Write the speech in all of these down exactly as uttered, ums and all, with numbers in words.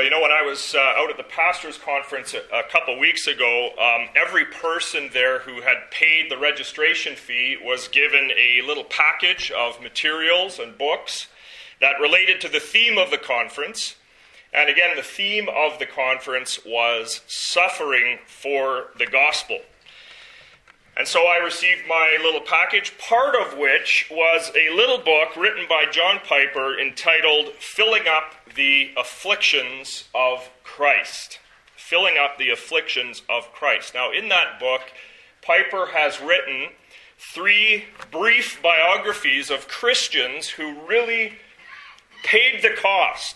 Well, you know, when I was uh, out at the pastors' conference a, a couple weeks ago, um, every person there who had paid the registration fee was given a little package of materials and books that related to the theme of the conference. And again, the theme of the conference was suffering for the gospel. And so I received my little package, part of which was a little book written by John Piper entitled Filling Up the Afflictions of Christ. Filling Up the Afflictions of Christ. Now, in that book, Piper has written three brief biographies of Christians who really paid the cost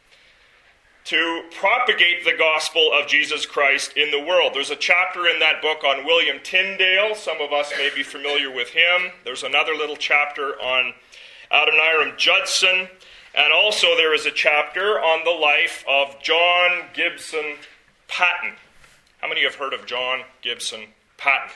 to propagate the gospel of Jesus Christ in the world. There's a chapter in that book on William Tyndale. Some of us may be familiar with him. There's another little chapter on Adoniram Judson. And also there is a chapter on the life of John Gibson Paton. How many have heard of John Gibson Paton?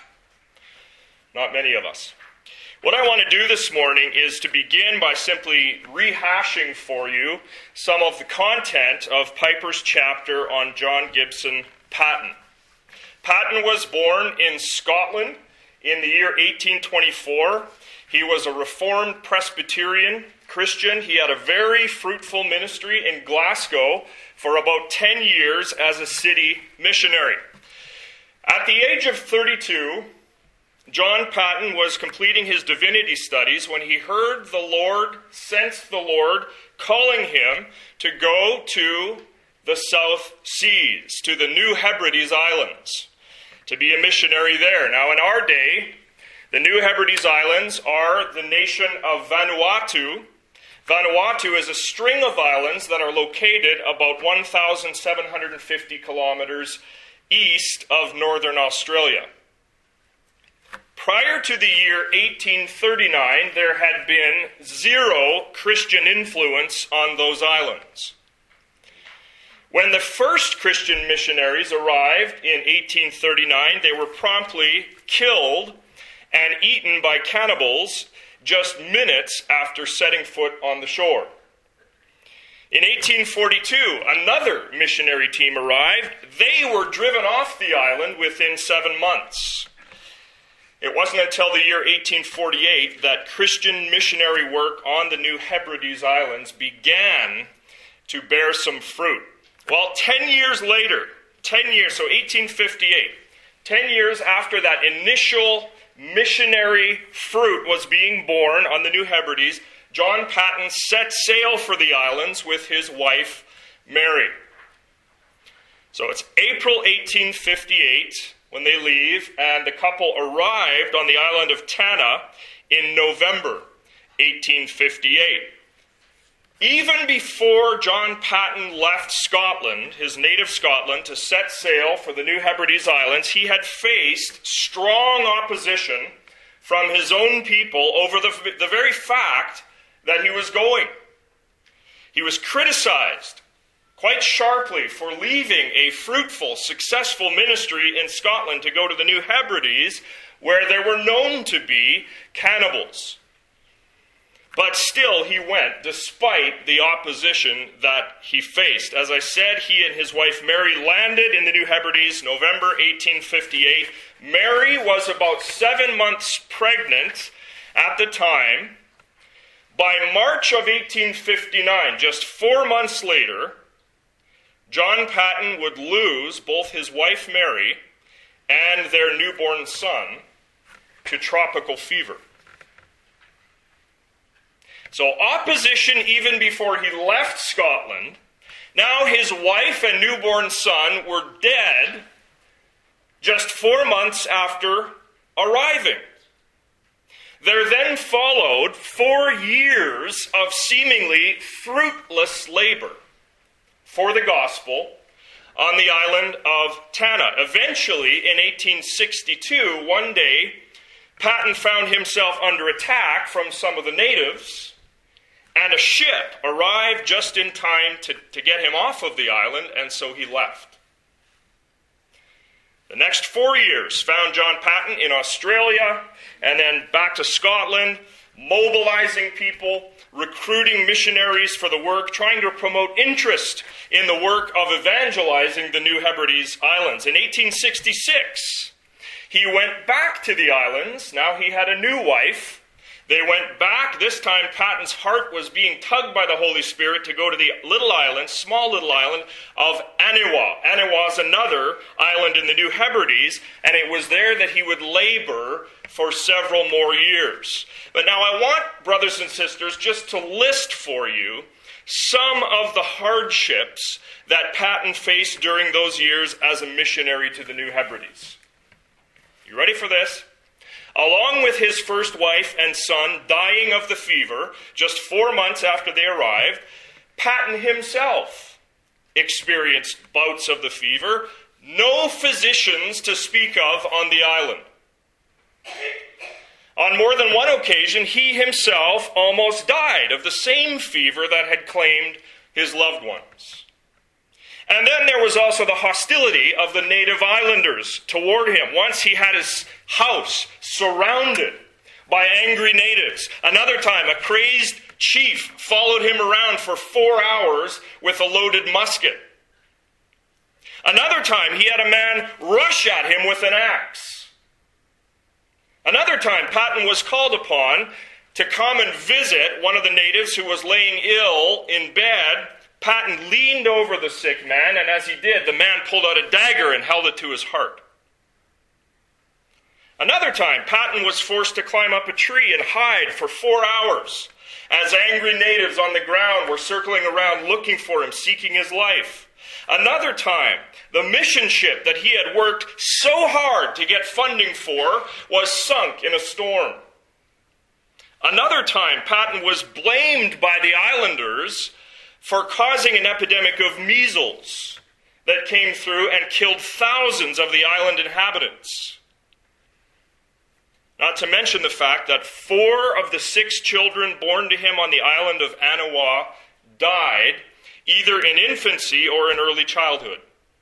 Not many of us. What I want to do this morning is to begin by simply rehashing for you some of the content of Piper's chapter on John Gibson Paton. Paton was born in Scotland in the year eighteen twenty-four. He was a Reformed Presbyterian Christian. He had a very fruitful ministry in Glasgow for about ten years as a city missionary. At the age of thirty-two, John Paton was completing his divinity studies when he heard the Lord, sensed the Lord, calling him to go to the South Seas, to the New Hebrides Islands, to be a missionary there. Now, in our day, the New Hebrides Islands are the nation of Vanuatu. Vanuatu is a string of islands that are located about one thousand seven hundred fifty kilometers east of northern Australia. Prior to the year eighteen thirty-nine, there had been zero Christian influence on those islands. When the first Christian missionaries arrived in eighteen thirty-nine, they were promptly killed and eaten by cannibals just minutes after setting foot on the shore. In eighteen forty-two, another missionary team arrived. They were driven off the island within seven months. It wasn't until the year eighteen forty-eight that Christian missionary work on the New Hebrides Islands began to bear some fruit. Well, ten years later, ten years, so eighteen fifty-eight, ten years after that initial missionary fruit was being born on the New Hebrides, John Paton set sail for the islands with his wife, Mary. So it's April eighteen fifty-eight when they leave, and the couple arrived on the island of Tanna in November eighteen fifty-eight. Even before John Paton left Scotland, his native Scotland, to set sail for the New Hebrides Islands, he had faced strong opposition from his own people over the, the very fact that he was going. He was criticized quite sharply for leaving a fruitful, successful ministry in Scotland to go to the New Hebrides, where there were known to be cannibals. But still he went, despite the opposition that he faced. As I said, he and his wife Mary landed in the New Hebrides November eighteen fifty-eight. Mary was about seven months pregnant at the time. By March of eighteen fifty-nine, just four months later, John Paton would lose both his wife Mary and their newborn son to tropical fever. So opposition even before he left Scotland. Now his wife and newborn son were dead just four months after arriving. There then followed four years of seemingly fruitless labor for the gospel on the island of Tanna. Eventually, in eighteen sixty-two, one day, Paton found himself under attack from some of the natives, and a ship arrived just in time to, to get him off of the island, and so he left. The next four years found John Paton in Australia, and then back to Scotland, mobilizing people, recruiting missionaries for the work, trying to promote interest in the work of evangelizing the New Hebrides Islands. In eighteen sixty-six, he went back to the islands. Now he had a new wife. They went back. This time, Patten's heart was being tugged by the Holy Spirit to go to the little island, small little island of Aniwa. Aniwa is another island in the New Hebrides, and it was there that he would labor for several more years. But now I want, brothers and sisters, just to list for you some of the hardships that Patten faced during those years as a missionary to the New Hebrides. You ready for this? Along with his first wife and son dying of the fever just four months after they arrived, Patten himself experienced bouts of the fever, no physicians to speak of on the island. On more than one occasion, he himself almost died of the same fever that had claimed his loved ones. And then there was also the hostility of the native islanders toward him. Once he had his house surrounded by angry natives. Another time, a crazed chief followed him around for four hours with a loaded musket. Another time, he had a man rush at him with an axe. Another time, Patten was called upon to come and visit one of the natives who was laying ill in bed. Patten leaned over the sick man, and as he did, the man pulled out a dagger and held it to his heart. Another time, Patten was forced to climb up a tree and hide for four hours as angry natives on the ground were circling around looking for him, seeking his life. Another time, the mission ship that he had worked so hard to get funding for was sunk in a storm. Another time, Patten was blamed by the islanders for causing an epidemic of measles that came through and killed thousands of the island inhabitants. Not to mention the fact that four of the six children born to him on the island of Aniwa died either in infancy or in early childhood.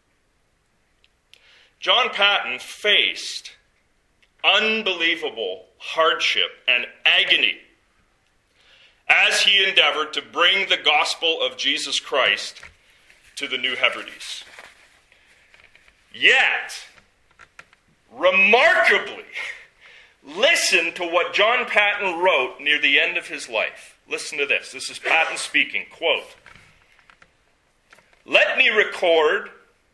John Patten faced unbelievable hardship and agony as he endeavored to bring the gospel of Jesus Christ to the New Hebrides. Yet, remarkably, listen to what John Patten wrote near the end of his life. Listen to this. This is Patten speaking. Quote, "Let me record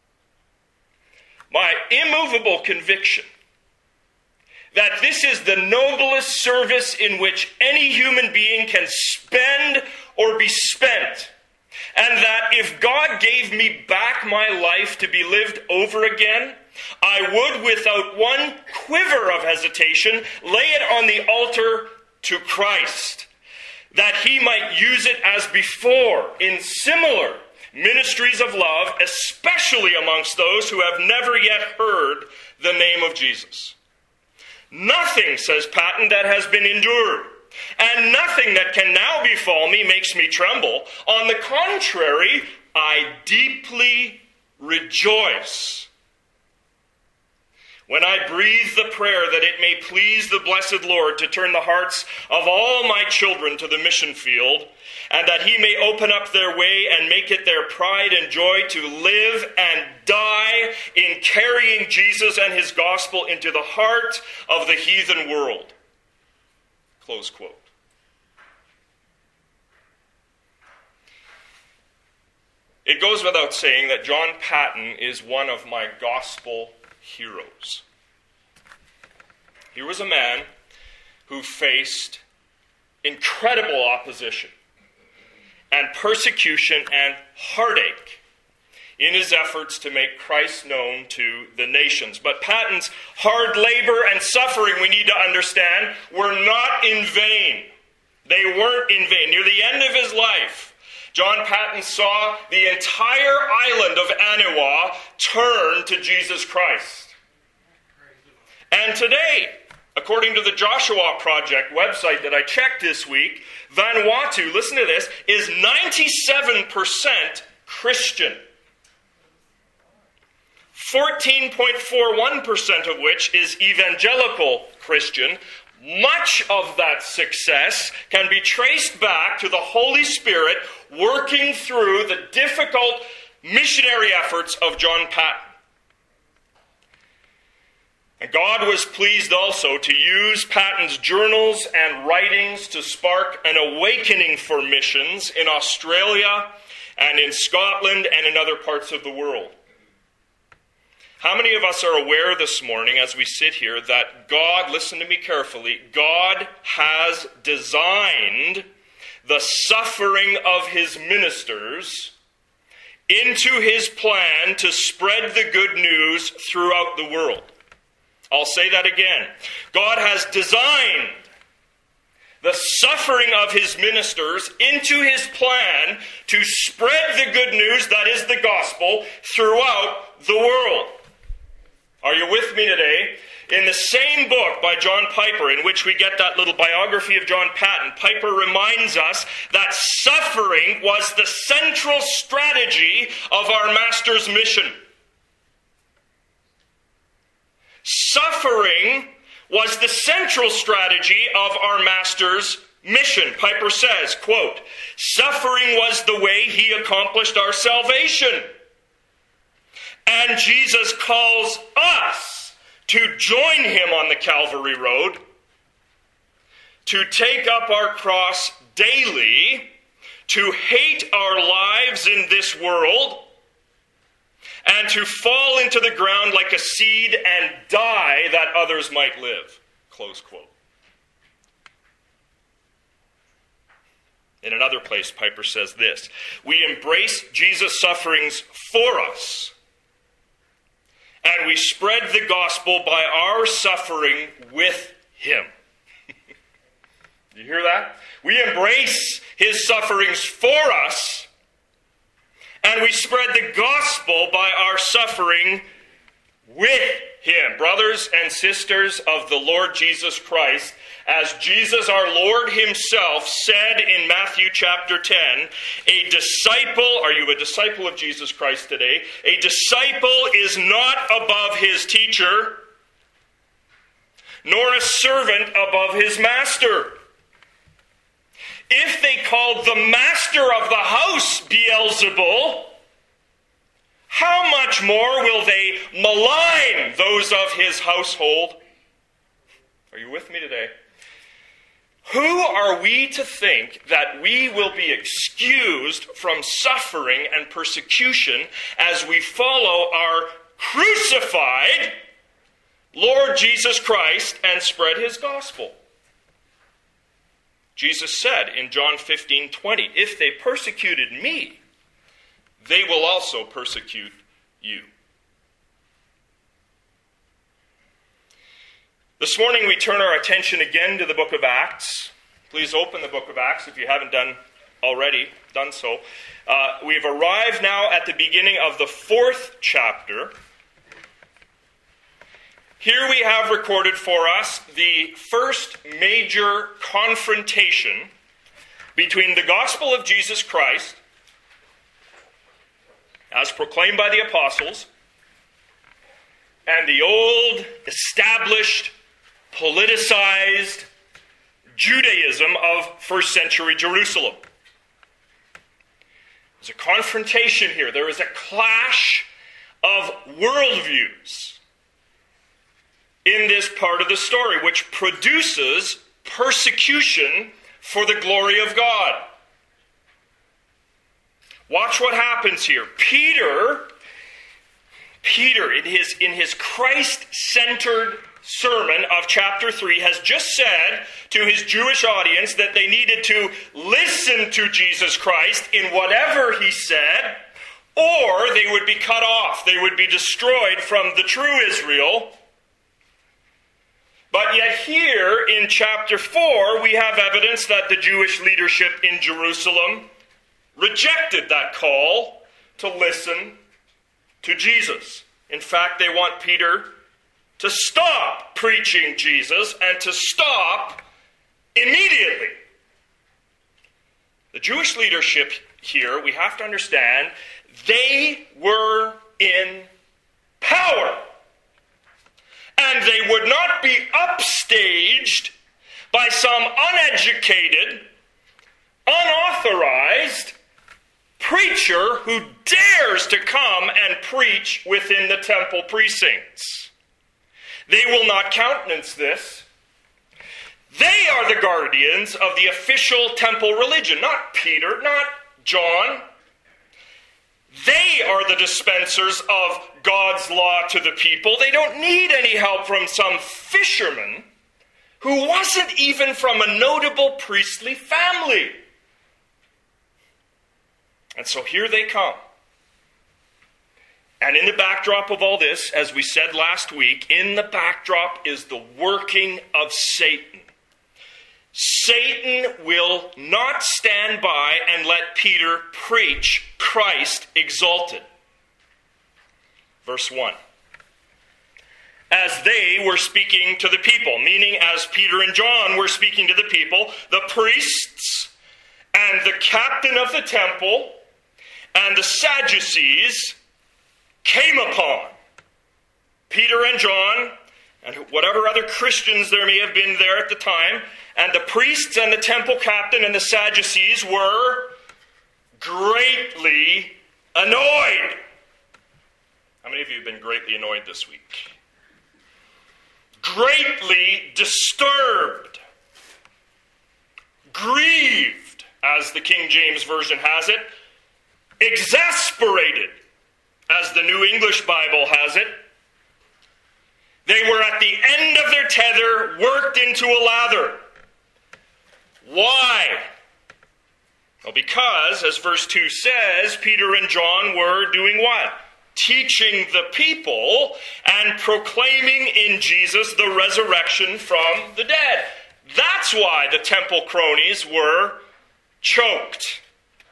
my immovable conviction that this is the noblest service in which any human being can spend or be spent, and that if God gave me back my life to be lived over again, I would, without one quiver of hesitation, lay it on the altar to Christ, that he might use it as before in similar ministries of love, especially amongst those who have never yet heard the name of Jesus. Nothing," says Patten, "that has been endured, and nothing that can now befall me makes me tremble. On the contrary, I deeply rejoice when I breathe the prayer that it may please the blessed Lord to turn the hearts of all my children to the mission field, and that he may open up their way and make it their pride and joy to live and die in carrying Jesus and his gospel into the heart of the heathen world." Close quote. It goes without saying that John Patten is one of my gospel heroes. He was a man who faced incredible opposition and persecution and heartache in his efforts to make Christ known to the nations. But Patten's hard labor and suffering, we need to understand, were not in vain. They weren't in vain. Near the end of his life, John Patten saw the entire island of Aniwa turn to Jesus Christ. And today, according to the Joshua Project website that I checked this week, Vanuatu, listen to this, is ninety-seven percent Christian. fourteen point four one percent of which is evangelical Christian. much of that success can be traced back to the Holy Spirit working through the difficult missionary efforts of John Paton. And God was pleased also to use Paton's journals and writings to spark an awakening for missions in Australia and in Scotland and in other parts of the world. How many of us are aware this morning as we sit here that God, listen to me carefully, God has designed the suffering of his ministers into his plan to spread the good news throughout the world? I'll say that again. God has designed the suffering of his ministers into his plan to spread the good news, that is the gospel, throughout the world. Are you with me today? In the same book by John Piper, in which we get that little biography of John Paton, Piper reminds us that suffering was the central strategy of our Master's mission. Suffering was the central strategy of our Master's mission. Piper says, quote, "Suffering was the way he accomplished our salvation. And Jesus calls us to join him on the Calvary Road, to take up our cross daily, to hate our lives in this world, and to fall into the ground like a seed and die that others might live." Close quote. In another place, Piper says this, "We embrace Jesus' sufferings for us, and we spread the gospel by our suffering with him." You hear that? We embrace his sufferings for us, and we spread the gospel by our suffering with him. Brothers and sisters of the Lord Jesus Christ, as Jesus our Lord himself said in Matthew chapter ten, a disciple, are you a disciple of Jesus Christ today? A disciple is not above his teacher, nor a servant above his master. If they called the master of the house Beelzebul, how much more will they malign those of his household? Are you with me today? Who are we to think that we will be excused from suffering and persecution as we follow our crucified Lord Jesus Christ and spread his gospel? Jesus said in John fifteen twenty, "If they persecuted me, they will also persecute you." This morning we turn our attention again to the book of Acts. Please open the book of Acts if you haven't done already done so. Uh, we've arrived now at the beginning of the fourth chapter. Here we have recorded for us the first major confrontation between the gospel of Jesus Christ, as proclaimed by the apostles, and the old, established, politicized Judaism of first century Jerusalem. There's a confrontation here. There is a clash of worldviews in this part of the story, which produces persecution for the glory of God. Watch what happens here. Peter, Peter, in his, in his Christ-centered sermon of chapter three, has just said to his Jewish audience that they needed to listen to Jesus Christ in whatever he said, or they would be cut off. They would be destroyed from the true Israel. But yet here in chapter four, we have evidence that the Jewish leadership in Jerusalem rejected that call to listen to Jesus. In fact, they want Peter to stop preaching Jesus and to stop immediately. The Jewish leadership here, we have to understand, they were in power. And they would not be upstaged by some uneducated, unauthorized preacher who dares to come and preach within the temple precincts. They will not countenance this. They are the guardians of the official temple religion, not Peter, not John. They are the dispensers of God's law to the people. They don't need any help from some fisherman who wasn't even from a notable priestly family. And so here they come. And in the backdrop of all this, as we said last week, in the backdrop is the working of Satan. Satan will not stand by and let Peter preach Christ exalted. Verse one. As they were speaking to the people, meaning as Peter and John were speaking to the people, the priests and the captain of the temple and the Sadducees came upon Peter and John and whatever other Christians there may have been there at the time, and the priests and the temple captain and the Sadducees were greatly annoyed. How many of you have been greatly annoyed this week? Greatly disturbed, grieved, as the King James Version has it, exasperated, as the New English Bible has it. They were at the end of their tether, worked into a lather. Why? Well, because, as verse two says, Peter and John were doing what? Teaching the people and proclaiming in Jesus the resurrection from the dead. That's why the temple cronies were choked.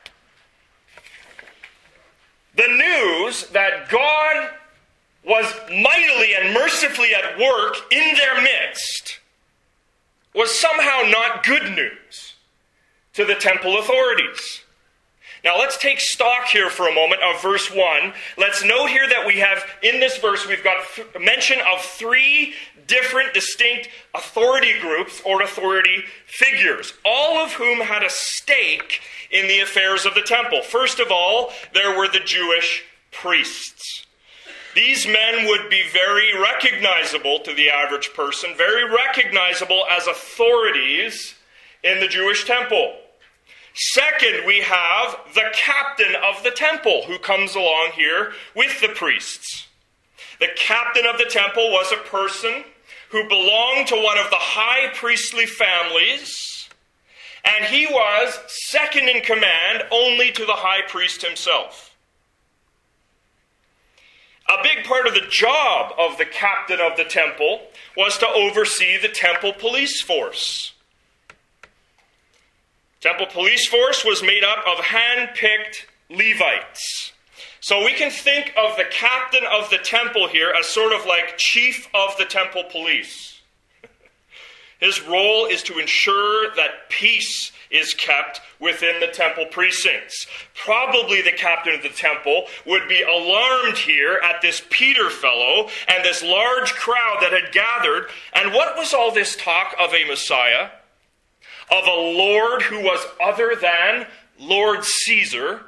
The news that God was mightily and mercifully at work in their midst was somehow not good news to the temple authorities. Now let's take stock here for a moment of verse one. Let's note here that we have, in this verse, we've got th- mention of three different distinct authority groups or authority figures, all of whom had a stake in the affairs of the temple. First of all, there were the Jewish priests. These men would be very recognizable to the average person, very recognizable as authorities in the Jewish temple. Second, we have the captain of the temple who comes along here with the priests. The captain of the temple was a person who belonged to one of the high priestly families, and he was second in command only to the high priest himself. A big part of the job of the captain of the temple was to oversee the temple police force. Temple police force was made up of hand-picked Levites. So we can think of the captain of the temple here as sort of like chief of the temple police. His role is to ensure that peace is kept within the temple precincts. Probably the captain of the temple would be alarmed here at this Peter fellow and this large crowd that had gathered. And what was all this talk of a Messiah? Of a Lord who was other than Lord Caesar?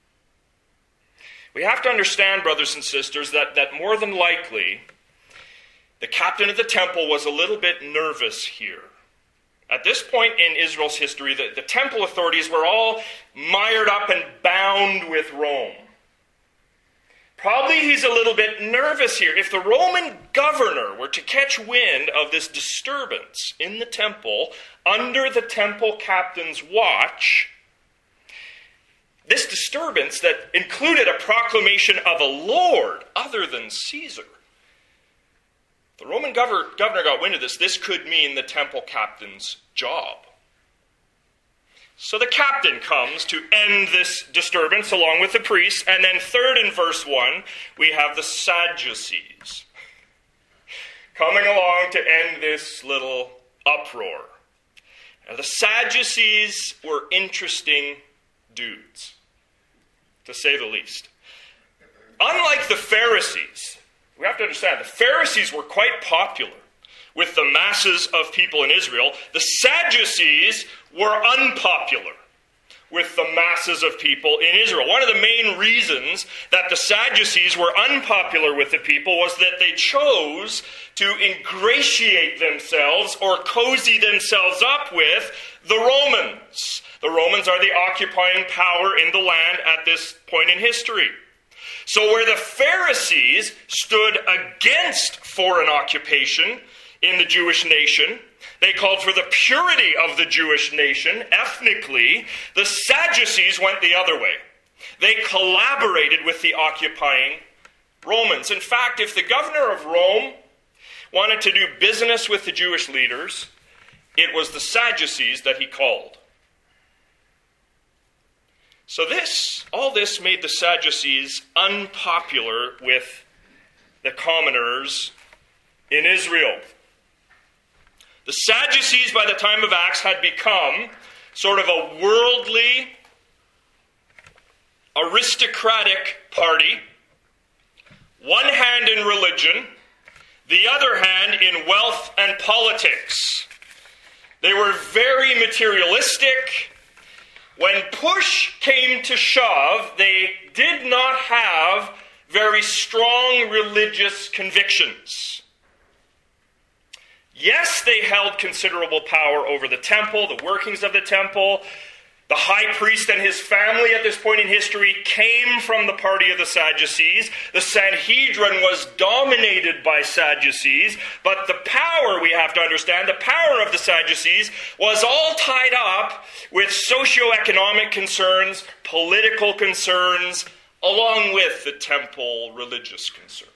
We have to understand, brothers and sisters, that, that more than likely, the captain of the temple was a little bit nervous here. At this point in Israel's history, the, the temple authorities were all mired up and bound with Rome. Probably he's a little bit nervous here. If the Roman governor were to catch wind of this disturbance in the temple under the temple captain's watch, this disturbance that included a proclamation of a Lord other than Caesar, the Roman governor, governor got wind of this. This could mean the temple captain's job. So the captain comes to end this disturbance along with the priests. And then third in verse one, we have the Sadducees coming along to end this little uproar. Now, the Sadducees were interesting dudes, to say the least. Unlike the Pharisees, we have to understand, the Pharisees were quite popular with the masses of people in Israel. The Sadducees were unpopular with the masses of people in Israel. One of the main reasons that the Sadducees were unpopular with the people was that they chose to ingratiate themselves or cozy themselves up with the Romans. The Romans are the occupying power in the land at this point in history. So where the Pharisees stood against foreign occupation in the Jewish nation, they called for the purity of the Jewish nation ethnically. The Sadducees went the other way. They collaborated with the occupying Romans. In fact, if the governor of Rome wanted to do business with the Jewish leaders, it was the Sadducees that he called. So this, all this made the Sadducees unpopular with the commoners in Israel. The Sadducees, by the time of Acts, had become sort of a worldly, aristocratic party, one hand in religion, the other hand in wealth and politics. They were very materialistic. When push came to shove, they did not have very strong religious convictions. Yes, they held considerable power over the temple, the workings of the temple. The high priest and his family at this point in history came from the party of the Sadducees. The Sanhedrin was dominated by Sadducees, but the power, we have to understand, the power of the Sadducees was all tied up with socioeconomic concerns, political concerns, along with the temple religious concerns.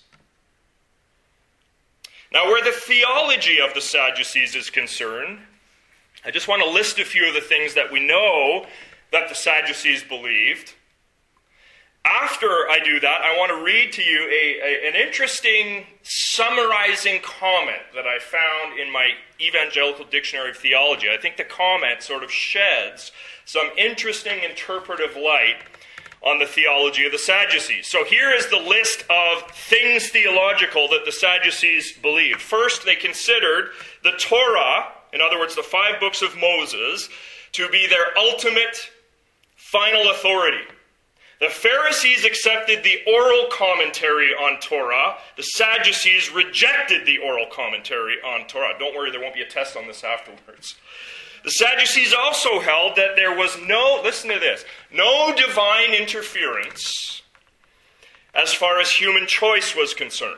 Now, where the theology of the Sadducees is concerned, I just want to list a few of the things that we know that the Sadducees believed. After I do that, I want to read to you a, a, an interesting summarizing comment that I found in my Evangelical Dictionary of Theology. I think the comment sort of sheds some interesting interpretive light on the theology of the Sadducees. So here is the list of things theological that the Sadducees believed. First, they considered the Torah, in other words, the five books of Moses, to be their ultimate, final authority. The Pharisees accepted the oral commentary on Torah. The Sadducees rejected the oral commentary on Torah. Don't worry, there won't be a test on this afterwards. The Sadducees also held that there was no, listen to this, no divine interference as far as human choice was concerned.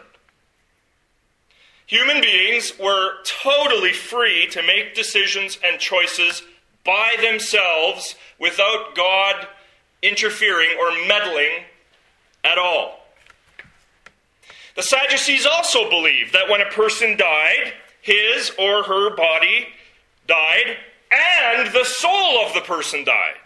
Human beings were totally free to make decisions and choices by themselves without God interfering or meddling at all. The Sadducees also believed that when a person died, his or her body died and the soul of the person died.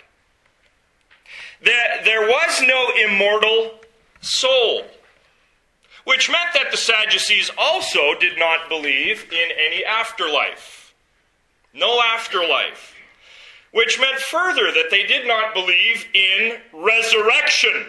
That there was no immortal soul. Which meant that the Sadducees also did not believe in any afterlife. No afterlife. Which meant further that they did not believe in resurrection.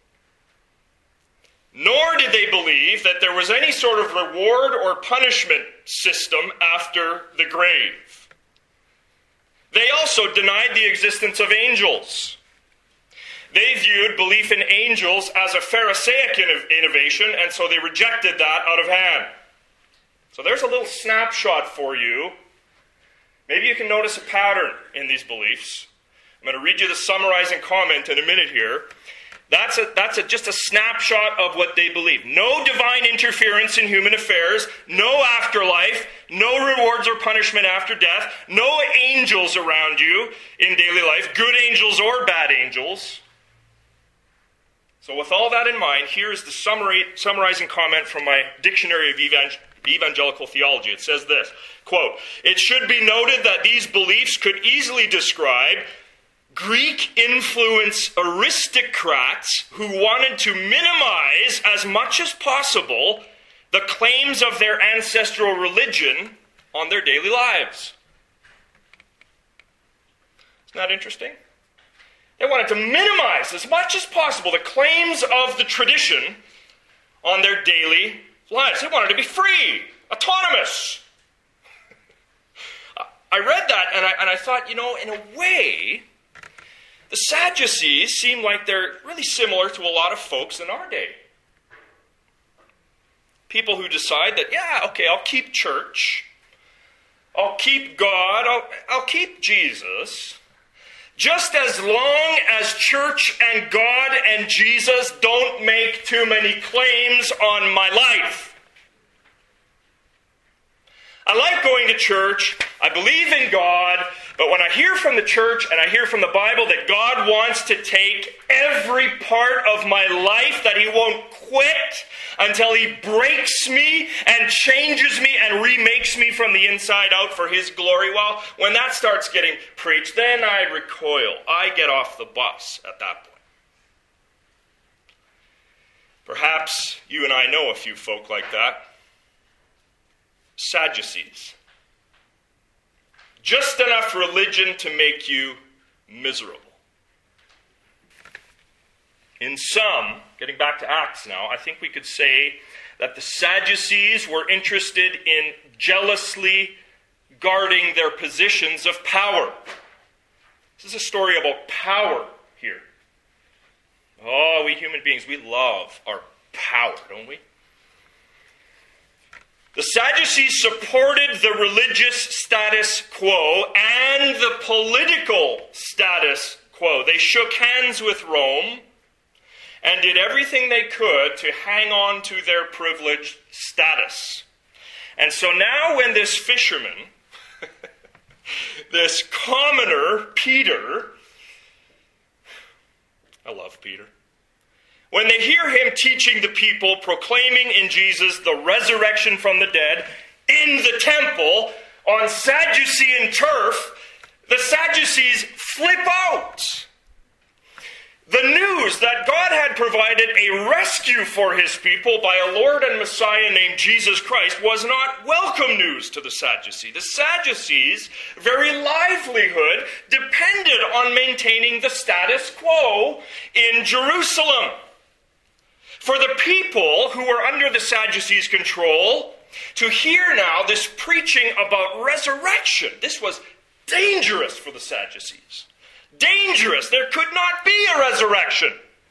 Nor did they believe that there was any sort of reward or punishment system after the grave. They also denied the existence of angels. They viewed belief in angels as a Pharisaic innovation, and so they rejected that out of hand. So there's a little snapshot for you. Maybe you can notice a pattern in these beliefs. I'm going to read you the summarizing comment in a minute here. That's a, that's a, just a snapshot of what they believe. No divine interference in human affairs, no afterlife, no rewards or punishment after death, no angels around you in daily life, good angels or bad angels. So with all that in mind, here is the summary, summarizing comment from my Dictionary of Evangel- Evangelical Theology. It says this, quote, "It should be noted that these beliefs could easily describe Greek-influenced aristocrats who wanted to minimize as much as possible the claims of their ancestral religion on their daily lives." Isn't that interesting? They wanted to minimize as much as possible the claims of the tradition on their daily lives. They wanted to be free, autonomous. I read that and I, and I thought, you know, in a way, the Sadducees seem like they're really similar to a lot of folks in our day. People who decide that, yeah, okay, I'll keep church, I'll keep God, I'll, I'll keep Jesus, just as long as church and God and Jesus don't make too many claims on my life. I like going to church, I believe in God, but when I hear from the church and I hear from the Bible that God wants to take every part of my life, that he won't quit until he breaks me and changes me and remakes me from the inside out for his glory, well, when that starts getting preached, then I recoil. I get off the bus at that point. Perhaps you and I know a few folk like that. Sadducees. Just enough religion to make you miserable. In sum, getting back to Acts now, I think we could say that the Sadducees were interested in jealously guarding their positions of power. This is a story about power here. Oh, we human beings, we love our power, don't we? The Sadducees supported the religious status quo and the political status quo. They shook hands with Rome and did everything they could to hang on to their privileged status. And so now when this fisherman, this commoner, Peter, I love Peter, when they hear him teaching the people, proclaiming in Jesus the resurrection from the dead in the temple on Sadducean turf, the Sadducees flip out. The news that God had provided a rescue for his people by a Lord and Messiah named Jesus Christ was not welcome news to the Sadducees. The Sadducees' very livelihood depended on maintaining the status quo in Jerusalem. For the people who were under the Sadducees' control to hear now this preaching about resurrection, this was dangerous for the Sadducees. Dangerous. There could not be a resurrection.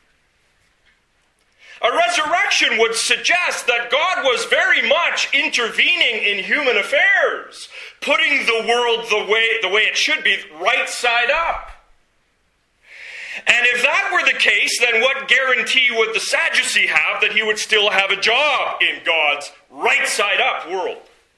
A resurrection would suggest that God was very much intervening in human affairs, putting the world the way, the way it should be, right side up. And if that were the case, then what guarantee would the Sadducee have that he would still have a job in God's right side up world?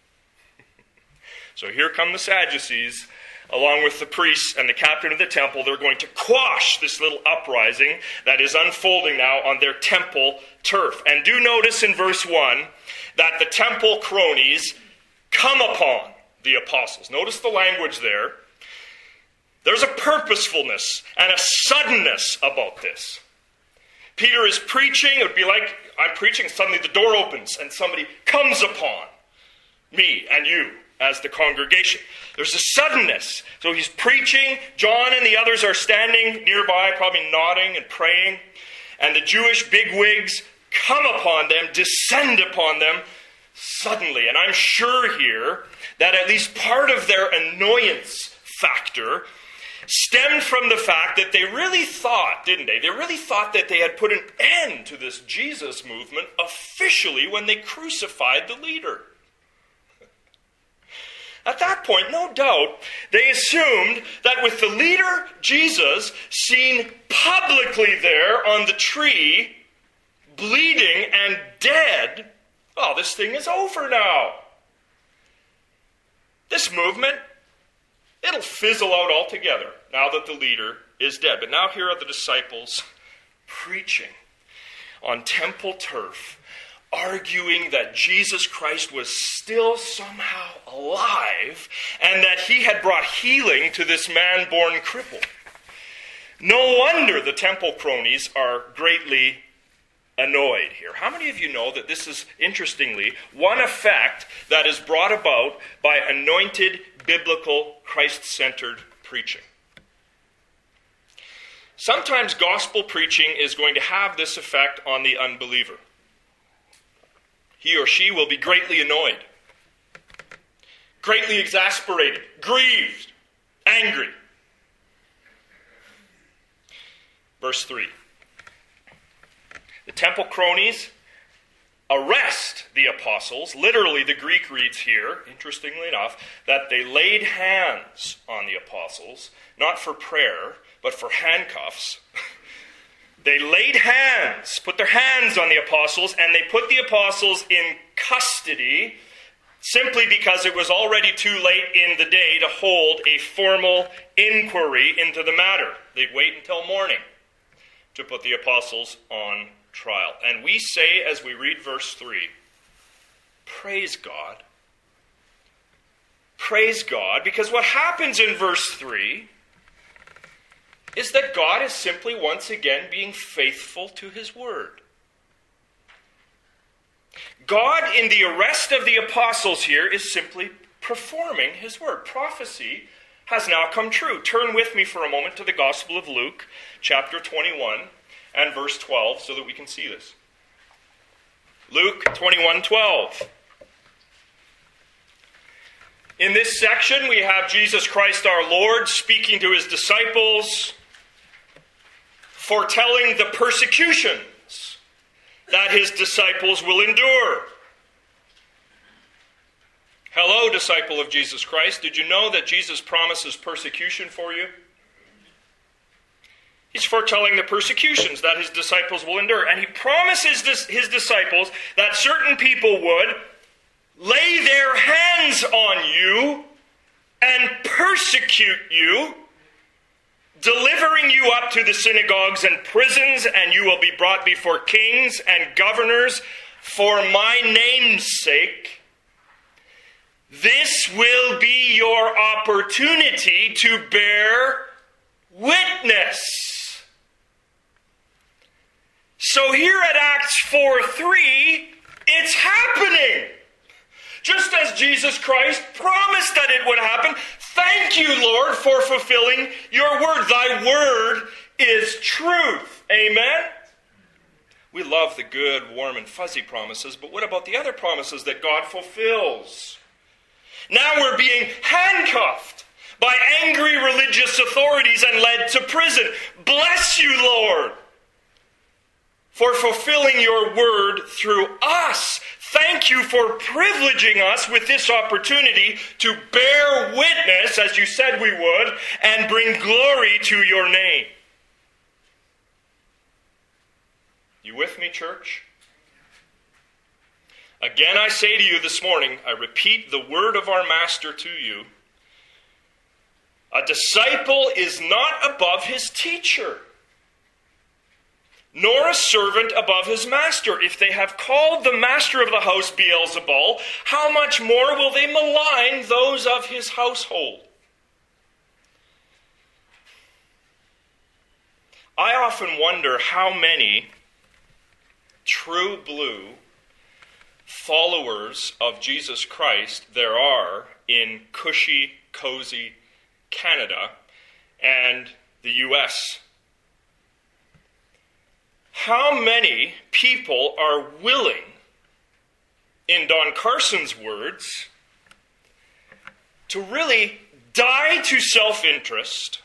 So here come the Sadducees, along with the priests and the captain of the temple. They're going to quash this little uprising that is unfolding now on their temple turf. And do notice in verse one that the temple cronies come upon the apostles. Notice the language there. There's a purposefulness and a suddenness about this. Peter is preaching. It would be like I'm preaching, suddenly the door opens and somebody comes upon me and you as the congregation. There's a suddenness. So he's preaching. John and the others are standing nearby, probably nodding and praying. And the Jewish bigwigs come upon them, descend upon them suddenly. And I'm sure here that at least part of their annoyance factor stemmed from the fact that they really thought, didn't they? They really thought that they had put an end to this Jesus movement officially when they crucified the leader. At that point, no doubt, they assumed that with the leader, Jesus, seen publicly there on the tree, bleeding and dead, well, this thing is over now. This movement, it'll fizzle out altogether now that the leader is dead. But now here are the disciples preaching on temple turf, arguing that Jesus Christ was still somehow alive and that he had brought healing to this man born crippled. No wonder the temple cronies are greatly annoyed here. How many of you know that this is, interestingly, one effect that is brought about by anointed, biblical, Christ-centered preaching? Sometimes gospel preaching is going to have this effect on the unbeliever. He or she will be greatly annoyed. greatly exasperated, grieved, angry. Verse three. The temple cronies arrest the apostles. Literally, the Greek reads here, interestingly enough, that they laid hands on the apostles, not for prayer, but for handcuffs. They laid hands, put their hands on the apostles, and they put the apostles in custody simply because it was already too late in the day to hold a formal inquiry into the matter. They'd wait until morning to put the apostles on trial. And we say, as we read verse three, praise God. Praise God, because what happens in verse three is that God is simply once again being faithful to his word. God, in the arrest of the apostles here, is simply performing his word. Prophecy has now come true. Turn with me for a moment to the Gospel of Luke, chapter twenty-one, and verse twelve, so that we can see this. Luke twenty-one twelve. In this section, we have Jesus Christ our Lord speaking to his disciples, foretelling the persecutions that his disciples will endure. Hello, disciple of Jesus Christ. Did you know that Jesus promises persecution for you? He's foretelling the persecutions that his disciples will endure. And he promises this, his disciples that certain people would lay their hands on you and persecute you, delivering you up to the synagogues and prisons, and you will be brought before kings and governors for my name's sake. This will be your opportunity to bear witness. So here at Acts four three, it's happening. Just as Jesus Christ promised that it would happen. Thank you, Lord, for fulfilling your word. Thy word is truth. Amen? We love the good, warm, and fuzzy promises, but what about the other promises that God fulfills? Now we're being handcuffed by angry religious authorities and led to prison. Bless you, Lord, for fulfilling your word through us. Thank you for privileging us with this opportunity to bear witness, as you said we would, and bring glory to your name. You with me, church? Again, I say to you this morning, I repeat the word of our Master to you. A disciple is not above his teacher, nor a servant above his master. If they have called the master of the house Beelzebul, how much more will they malign those of his household? I often wonder how many true blue followers of Jesus Christ there are in cushy, cozy Canada and the U S How many people are willing, in Don Carson's words, to really die to self-interest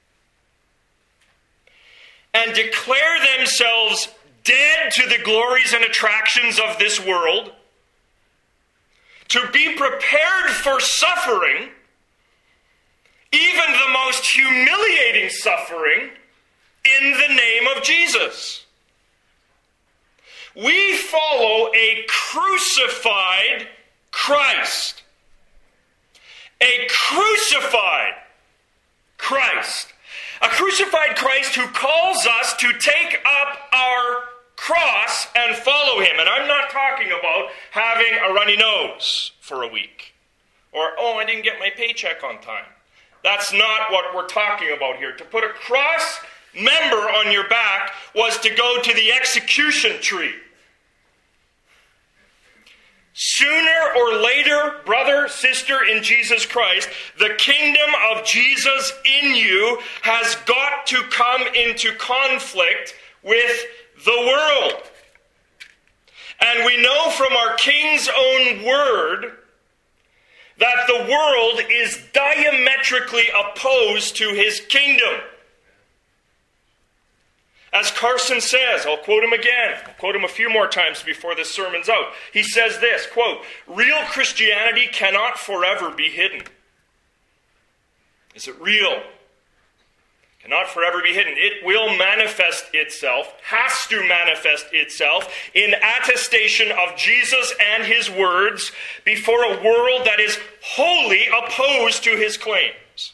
and declare themselves dead to the glories and attractions of this world, to be prepared for suffering, even the most humiliating suffering, in the name of Jesus? We follow a crucified Christ. A crucified Christ. A crucified Christ who calls us to take up our cross and follow him. And I'm not talking about having a runny nose for a week. Or, oh, I didn't get my paycheck on time. That's not what we're talking about here. To put a cross member on your back was to go to the execution tree. Sooner or later, brother, sister in Jesus Christ, the kingdom of Jesus in you has got to come into conflict with the world. And we know from our King's own word that the world is diametrically opposed to his kingdom. As Carson says, I'll quote him again, I'll quote him a few more times before this sermon's out. He says this, quote, "Real Christianity cannot forever be hidden." Is it real? Cannot forever be hidden. It will manifest itself, has to manifest itself in attestation of Jesus and his words before a world that is wholly opposed to his claims.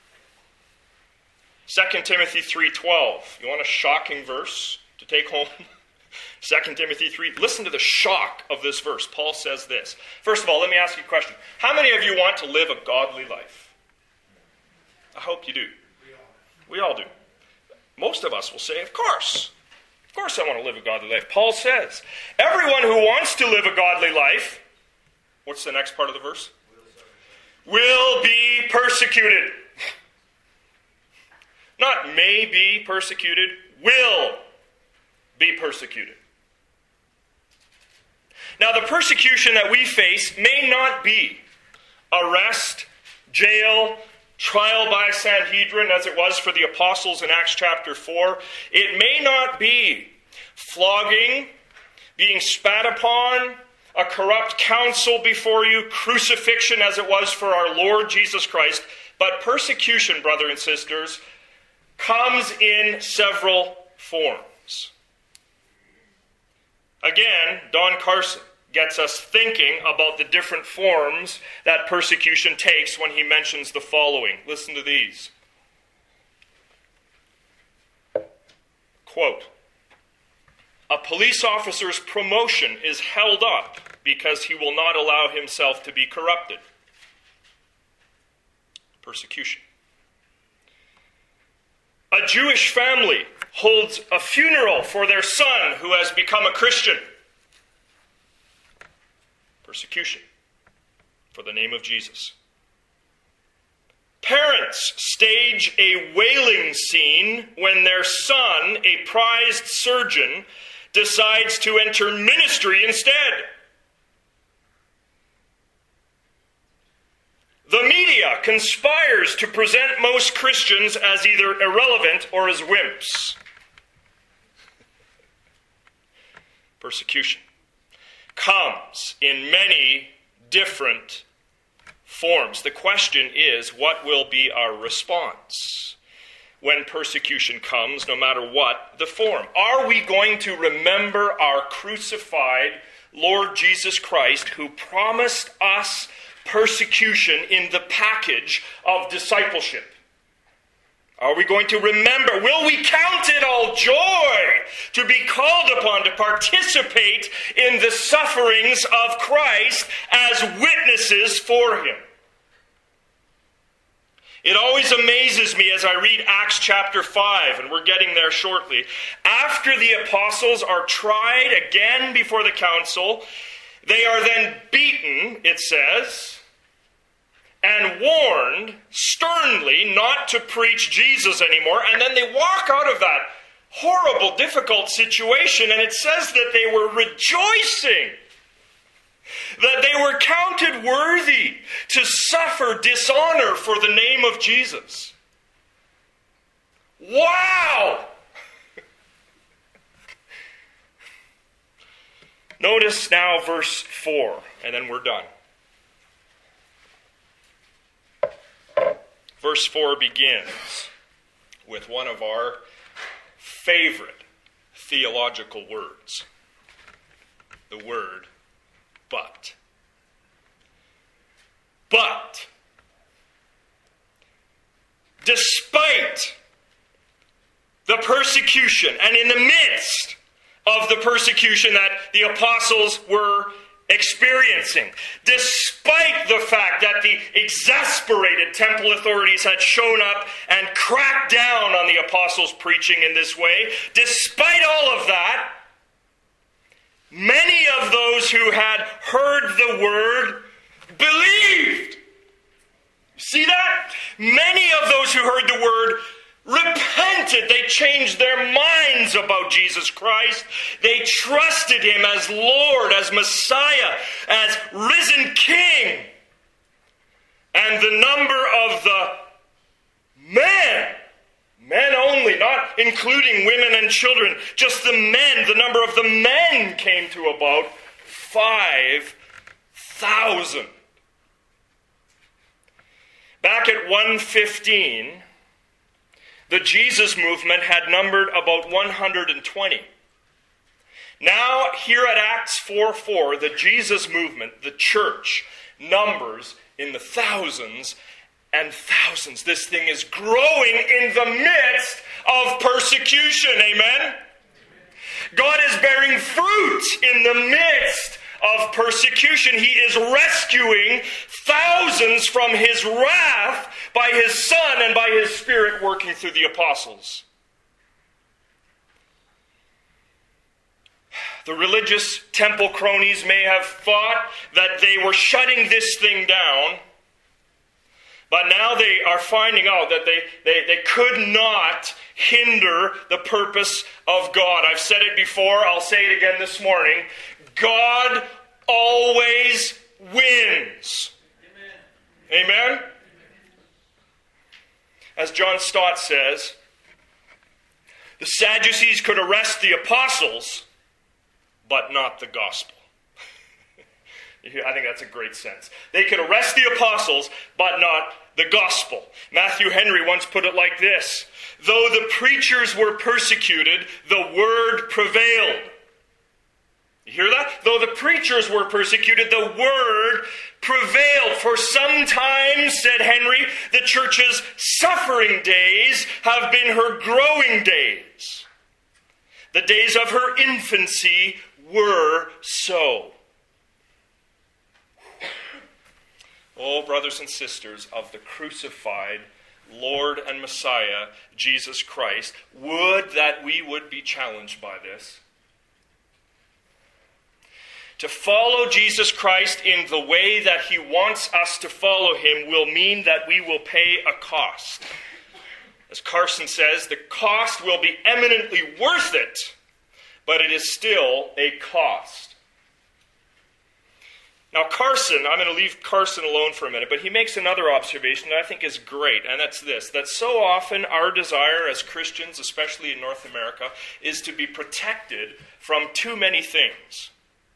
Second Timothy three twelve. You want a shocking verse to take home? Second Timothy three. Listen to the shock of this verse. Paul says this. First of all, let me ask you a question. How many of you want to live a godly life? I hope you do. We all do. Most of us will say, of course. Of course I want to live a godly life. Paul says, everyone who wants to live a godly life, what's the next part of the verse? Will be persecuted. Not may be persecuted, will be persecuted. Now, the persecution that we face may not be arrest, jail, trial by Sanhedrin, as it was for the apostles in Acts chapter four. It may not be flogging, being spat upon, a corrupt council before you, crucifixion as it was for our Lord Jesus Christ. But persecution, brothers and sisters, comes in several forms. Again, Don Carson gets us thinking about the different forms that persecution takes when he mentions the following. Listen to these. Quote, "A police officer's promotion is held up because he will not allow himself to be corrupted." Persecution. A Jewish family holds a funeral for their son who has become a Christian. Persecution for the name of Jesus. Parents stage a wailing scene when their son, a prized surgeon, decides to enter ministry instead. The media conspires to present most Christians as either irrelevant or as wimps. Persecution comes in many different forms. The question is, what will be our response when persecution comes, no matter what the form? Are we going to remember our crucified Lord Jesus Christ, who promised us persecution in the package of discipleship? Are we going to remember? Will we count it all joy to be called upon to participate in the sufferings of Christ as witnesses for him? It always amazes me as I read Acts chapter five, and we're getting there shortly. After the apostles are tried again before the council, they are then beaten, it says, and warned sternly not to preach Jesus anymore. And then they walk out of that horrible, difficult situation, and it says that they were rejoicing, that they were counted worthy to suffer dishonor for the name of Jesus. Wow! Notice now verse four, and then we're done. Verse four begins with one of our favorite theological words. The word, but. But, despite the persecution, and in the midst of the persecution that the apostles were experiencing, despite the fact that the exasperated temple authorities had shown up and cracked down on the apostles' preaching in this way, despite all of that, many of those who had heard the word believed. See that? Many of those who heard the word repented. They changed their minds about Jesus Christ. They trusted him as Lord, as Messiah, as risen King. And the number of the men, men only, not including women and children, just the men, the number of the men came to about five thousand. Back at one fifteen, the Jesus movement had numbered about one hundred twenty. Now, here at Acts four four, the Jesus movement, the church, numbers in the thousands and thousands. This thing is growing in the midst of persecution. Amen? God is bearing fruit in the midst of persecution. He is rescuing thousands from his wrath by his Son and by his Spirit working through the apostles. The religious temple cronies may have thought that they were shutting this thing down, but now they are finding out that they, they, they could not hinder the purpose of God. I've said it before, I'll say it again this morning. God always wins. Amen? Amen? As John Stott says, the Sadducees could arrest the apostles, but not the gospel. I think that's a great sense. They could arrest the apostles, but not the gospel. Matthew Henry once put it like this: though the preachers were persecuted, the word prevailed. You hear that? Though the preachers were persecuted, the word prevailed. For sometimes, said Henry, the church's suffering days have been her growing days. The days of her infancy were so. Oh, brothers and sisters of the crucified Lord and Messiah, Jesus Christ, would that we would be challenged by this. To follow Jesus Christ in the way that he wants us to follow him will mean that we will pay a cost. As Carson says, the cost will be eminently worth it, but it is still a cost. Now Carson, I'm going to leave Carson alone for a minute, but he makes another observation that I think is great, and that's this, that so often our desire as Christians, especially in North America, is to be protected from too many things.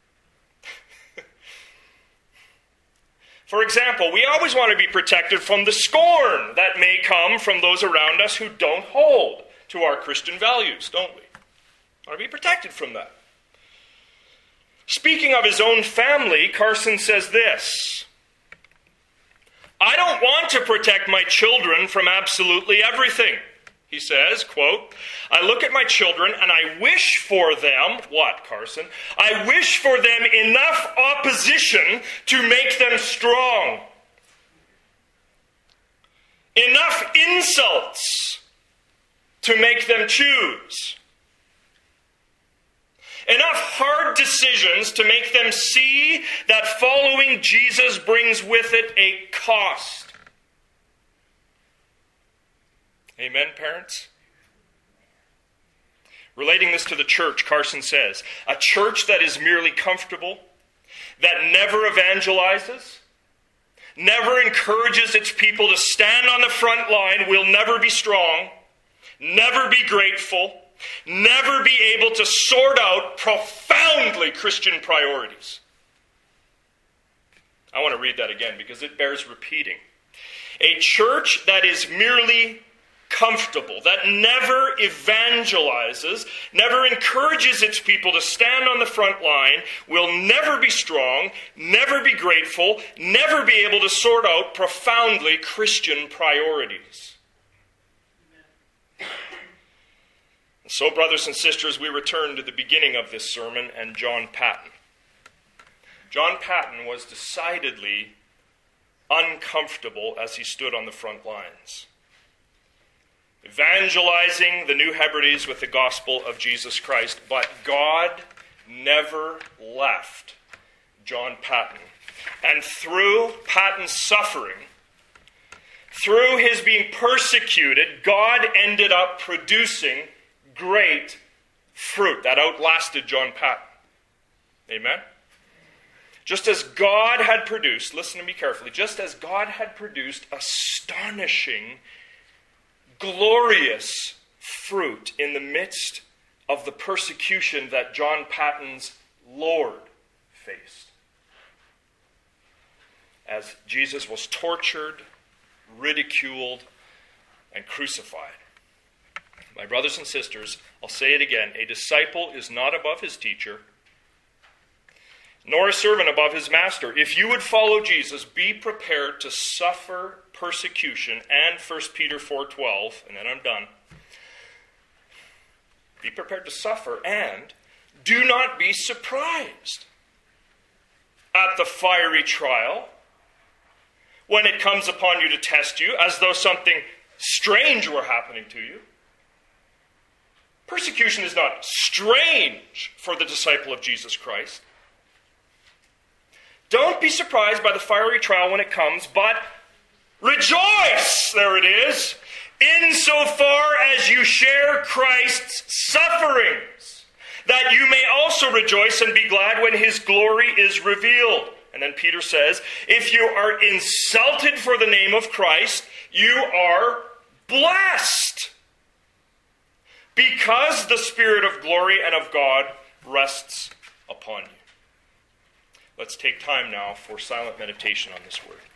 For example, we always want to be protected from the scorn that may come from those around us who don't hold to our Christian values, don't we? We want to be protected from that. Speaking of his own family, Carson says this: I don't want to protect my children from absolutely everything. He says, quote, I look at my children and I wish for them, what, Carson? I wish for them enough opposition to make them strong. Enough insults to make them choose. Enough hard decisions to make them see that following Jesus brings with it a cost. Amen, parents? Relating this to the church, Carson says, a church that is merely comfortable, that never evangelizes, never encourages its people to stand on the front line, will never be strong, never be grateful, never be able to sort out profoundly Christian priorities. I want to read that again because it bears repeating. A church that is merely comfortable, that never evangelizes, never encourages its people to stand on the front line, will never be strong, never be grateful, never be able to sort out profoundly Christian priorities. And so, brothers and sisters, we return to the beginning of this sermon and John Paton. John Paton was decidedly uncomfortable as he stood on the front lines, evangelizing the New Hebrides with the gospel of Jesus Christ. But God never left John Paton. And through Paton's suffering, through his being persecuted, God ended up producing great fruit that outlasted John Paton. Amen? Just as God had produced, listen to me carefully, just as God had produced astonishing, glorious fruit in the midst of the persecution that John Patton's Lord faced. As Jesus was tortured, ridiculed, and crucified. My brothers and sisters, I'll say it again, a disciple is not above his teacher, nor a servant above his master. If you would follow Jesus, be prepared to suffer persecution, and First Peter four twelve, and then I'm done. Be prepared to suffer, and do not be surprised at the fiery trial when it comes upon you to test you, as though something strange were happening to you. Persecution is not strange for the disciple of Jesus Christ. Don't be surprised by the fiery trial when it comes, but rejoice, there it is, insofar as you share Christ's sufferings, that you may also rejoice and be glad when his glory is revealed. And then Peter says, if you are insulted for the name of Christ, you are blessed, because the Spirit of glory and of God rests upon you. Let's take time now for silent meditation on this word.